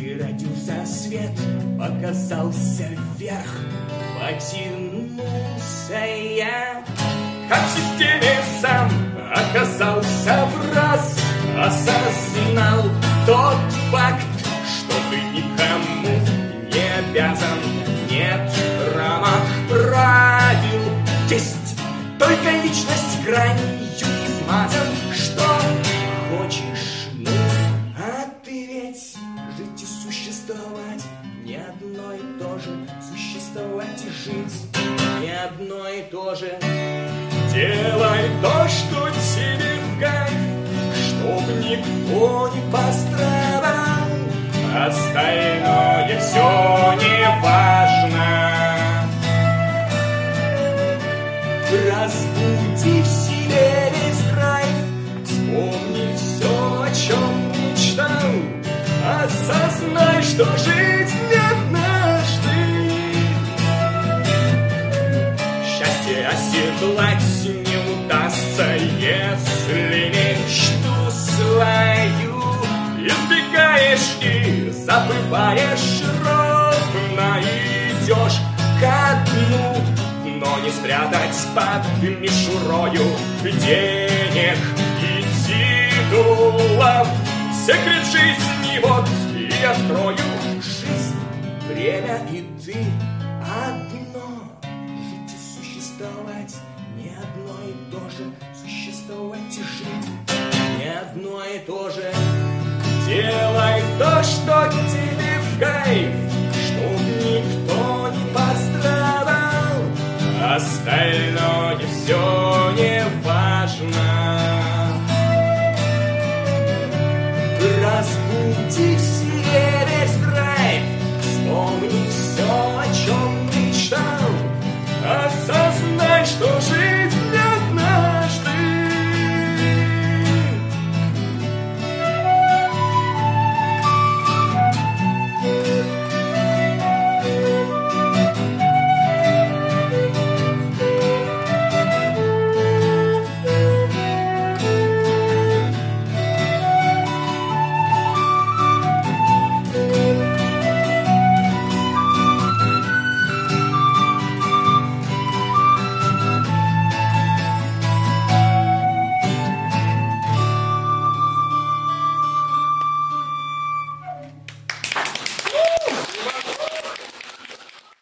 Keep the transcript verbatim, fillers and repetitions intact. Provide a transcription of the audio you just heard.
И родился свет, показался вверх, потянулся я, как в системе сам оказался враз. Осознал тот факт, что ты никому не обязан. Нет рамок правил, есть только личность гранью измазан. Что хочешь, ну, а ты ведь жить и существовать не одно и то же. Существовать и жить не одно и то же. Делай то, что тебе в кайф, чтоб никто не пострадал. Остальное все не важно. Разбуди в себе весь драйв, вспомни все, о чем мечтал. Осознай, что жить не однажды. Счастье оседлать не удастся, если мечту свою избегаешь и забываешь, ровно идешь ко дну. Но не спрятать под мишурою денег и титулов. Секрет жизни вот и открою. Жизнь, время и ты одно. Жить и существовать не одно и то же. Существовать и жить не одно и то же. Делай то,